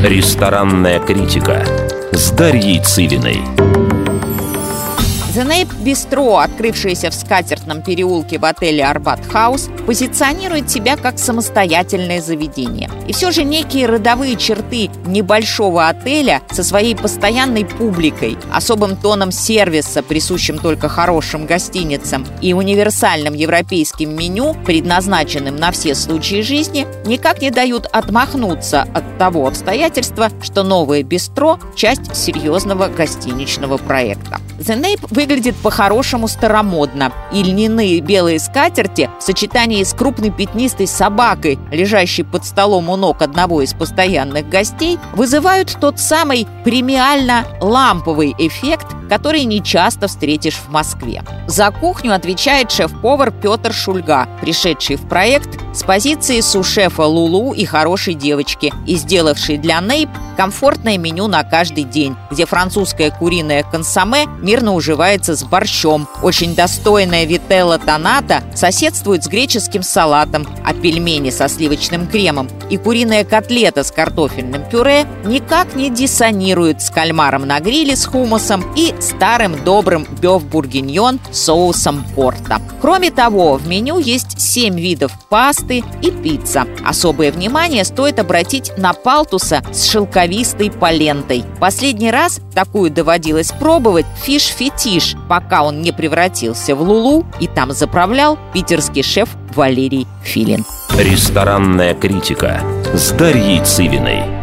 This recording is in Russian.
Ресторанная критика с Дарьей Цивиной. The Nape Bistro, открывшееся в Скатертном переулке в отеле Арбат Хаус, позиционирует себя как самостоятельное заведение. И все же некие родовые черты небольшого отеля со своей постоянной публикой, особым тоном сервиса, присущим только хорошим гостиницам, и универсальным европейским меню, предназначенным на все случаи жизни, никак не дают отмахнуться от того обстоятельства, что новое бистро – часть серьезного гостиничного проекта. The Nape выглядит по-хорошему старомодно, и льняные белые скатерти в сочетании с крупной пятнистой собакой, лежащей под столом у ног одного из постоянных гостей, вызывают тот самый премиально-ламповый эффект, который нечасто встретишь в Москве. За кухню отвечает шеф-повар Петр Шульга, пришедший в проект с позиции су-шефа Лулу и хорошей девочки и сделавший для Nape комфортное меню на каждый день, где французское куриное консоме мирно уживается с борщом, очень достойная вителла тоната соседствует с греческим салатом, а пельмени со сливочным кремом и куриная котлета с картофельным пюре никак не диссонируют с кальмаром на гриле с хумусом и старым добрым бёв-бургиньон с соусом порто. Кроме того, в меню есть 7 видов пасты и пицца. Особое внимание стоит обратить на палтуса с шелковистой полентой. Последний раз такую доводилось пробовать фиш-фетиш, пока он не превратился в Лулу, и там заправлял питерский шеф Валерий Филин. Ресторанная критика с Дарьей Цивиной.